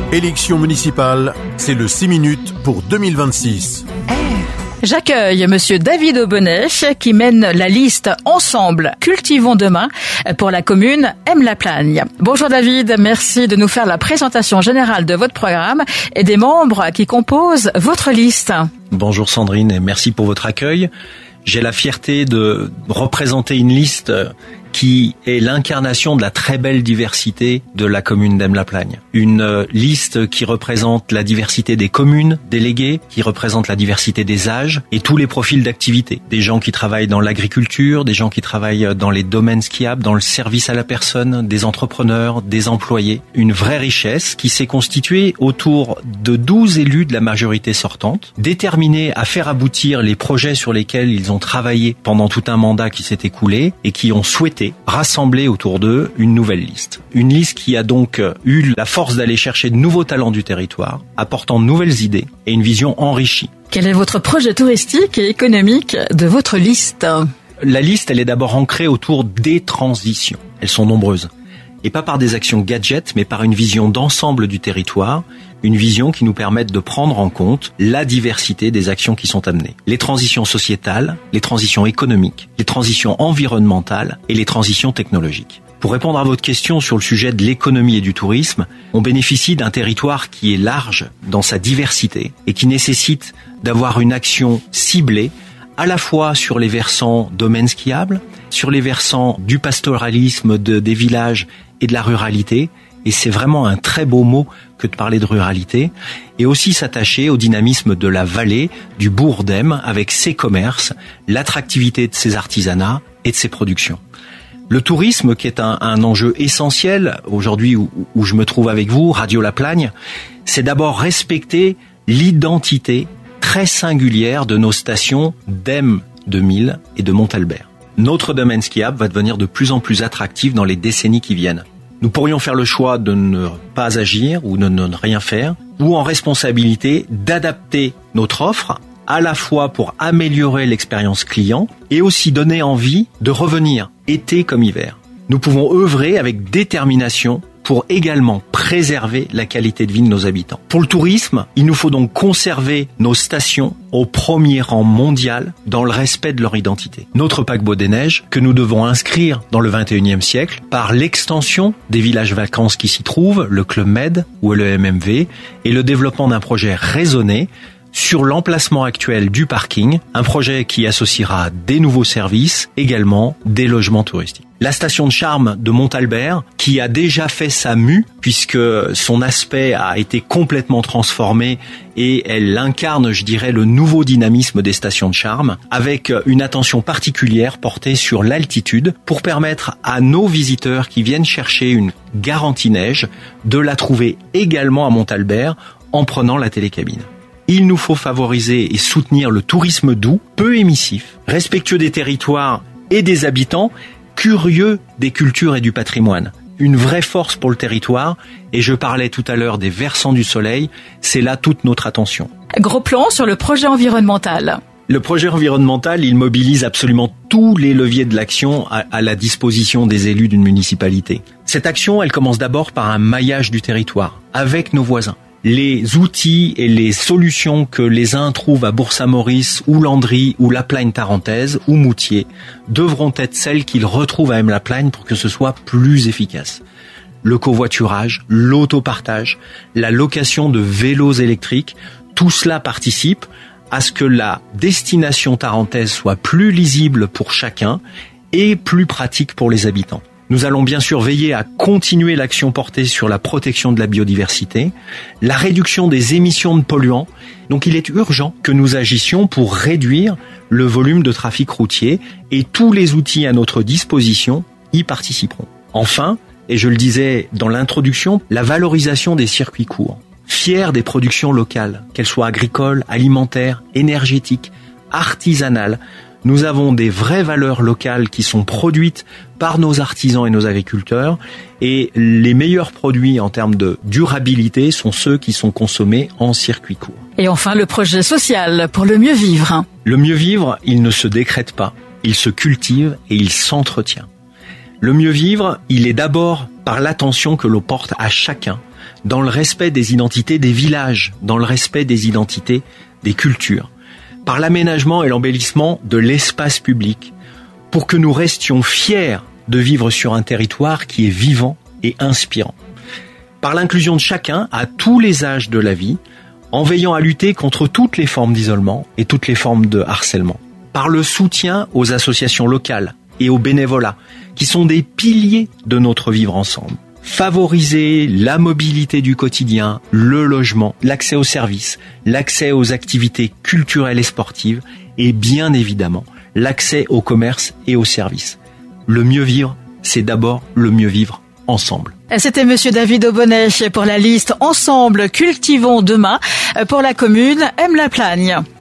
Élection municipale, c'est le 6 minutes pour 2026. J'accueille Monsieur David Aubonnet qui mène la liste Ensemble, cultivons demain pour la commune Aime-la-Plagne. Bonjour David, merci de nous faire la présentation générale de votre programme et des membres qui composent votre liste. Bonjour Sandrine et merci pour votre accueil. J'ai la fierté de représenter une liste qui est l'incarnation de la très belle diversité de la commune d'Aime-la-Plagne. Une liste qui représente la diversité des communes déléguées, qui représente la diversité des âges et tous les profils d'activité. Des gens qui travaillent dans l'agriculture, des gens qui travaillent dans les domaines skiables, dans le service à la personne, des entrepreneurs, des employés. Une vraie richesse qui s'est constituée autour de 12 élus de la majorité sortante, déterminés à faire aboutir les projets sur lesquels ils ont travaillé pendant tout un mandat qui s'est écoulé et qui ont souhaité rassembler autour d'eux une nouvelle liste. Une liste qui a donc eu la force d'aller chercher de nouveaux talents du territoire, apportant de nouvelles idées et une vision enrichie. Quel est votre projet touristique et économique de votre liste ? La liste, elle est d'abord ancrée autour des transitions. Elles sont nombreuses. Et pas par des actions gadgets, mais par une vision d'ensemble du territoire, une vision qui nous permette de prendre en compte la diversité des actions qui sont amenées. Les transitions sociétales, les transitions économiques, les transitions environnementales et les transitions technologiques. Pour répondre à votre question sur le sujet de l'économie et du tourisme, on bénéficie d'un territoire qui est large dans sa diversité et qui nécessite d'avoir une action ciblée à la fois sur les versants domaines skiables, sur les versants du pastoralisme des villages et de la ruralité, et c'est vraiment un très beau mot que de parler de ruralité, et aussi s'attacher au dynamisme de la vallée, du bourg d'Aime, avec ses commerces, l'attractivité de ses artisanats et de ses productions. Le tourisme, qui est un enjeu essentiel, aujourd'hui où je me trouve avec vous, Radio La Plagne, c'est d'abord respecter l'identité très singulière de nos stations d'Aime 2000 et de Montalbert. Notre domaine skiable va devenir de plus en plus attractif dans les décennies qui viennent. Nous pourrions faire le choix de ne pas agir ou de ne rien faire, ou en responsabilité d'adapter notre offre à la fois pour améliorer l'expérience client et aussi donner envie de revenir été comme hiver. Nous pouvons œuvrer avec détermination pour également préserver la qualité de vie de nos habitants. Pour le tourisme, il nous faut donc conserver nos stations au premier rang mondial dans le respect de leur identité. Notre paquebot des neiges, que nous devons inscrire dans le 21e siècle par l'extension des villages vacances qui s'y trouvent, le Club Med ou le MMV, et le développement d'un projet raisonné sur l'emplacement actuel du parking, un projet qui associera des nouveaux services, également des logements touristiques. La station de charme de Montalbert, qui a déjà fait sa mue, puisque son aspect a été complètement transformé et elle incarne, je dirais, le nouveau dynamisme des stations de charme, avec une attention particulière portée sur l'altitude pour permettre à nos visiteurs qui viennent chercher une garantie neige de la trouver également à Montalbert en prenant la télécabine. Il nous faut favoriser et soutenir le tourisme doux, peu émissif, respectueux des territoires et des habitants, curieux des cultures et du patrimoine. Une vraie force pour le territoire, et je parlais tout à l'heure des versants du soleil, c'est là toute notre attention. Gros plan sur le projet environnemental. Le projet environnemental, il mobilise absolument tous les leviers de l'action à la disposition des élus d'une municipalité. Cette action, elle commence d'abord par un maillage du territoire, avec nos voisins. Les outils et les solutions que les uns trouvent à Bourg-Saint-Maurice ou Landry ou La Plagne tarentaise ou Moutier devront être celles qu'ils retrouvent à Aime-la-Plagne pour que ce soit plus efficace. Le covoiturage, l'autopartage, la location de vélos électriques, tout cela participe à ce que la destination tarentaise soit plus lisible pour chacun et plus pratique pour les habitants. Nous allons bien sûr veiller à continuer l'action portée sur la protection de la biodiversité, la réduction des émissions de polluants. Donc il est urgent que nous agissions pour réduire le volume de trafic routier et tous les outils à notre disposition y participeront. Enfin, et je le disais dans l'introduction, la valorisation des circuits courts. Fiers des productions locales, qu'elles soient agricoles, alimentaires, énergétiques, artisanales, nous avons des vraies valeurs locales qui sont produites par nos artisans et nos agriculteurs, et les meilleurs produits en termes de durabilité sont ceux qui sont consommés en circuit court. Et enfin, le projet social pour le mieux vivre. Le mieux vivre, il ne se décrète pas, il se cultive et il s'entretient. Le mieux vivre, il est d'abord par l'attention que l'on porte à chacun, dans le respect des identités des villages, dans le respect des identités des cultures, par l'aménagement et l'embellissement de l'espace public, pour que nous restions fiers de vivre sur un territoire qui est vivant et inspirant, par l'inclusion de chacun à tous les âges de la vie, en veillant à lutter contre toutes les formes d'isolement et toutes les formes de harcèlement, par le soutien aux associations locales et aux bénévolats, qui sont des piliers de notre vivre ensemble. Favoriser la mobilité du quotidien, le logement, l'accès aux services, l'accès aux activités culturelles et sportives et bien évidemment l'accès au commerce et aux services. Le mieux vivre, c'est d'abord le mieux vivre ensemble. C'était monsieur David Aubonnet pour la liste Ensemble, cultivons demain pour la commune Aime-la-Plagne.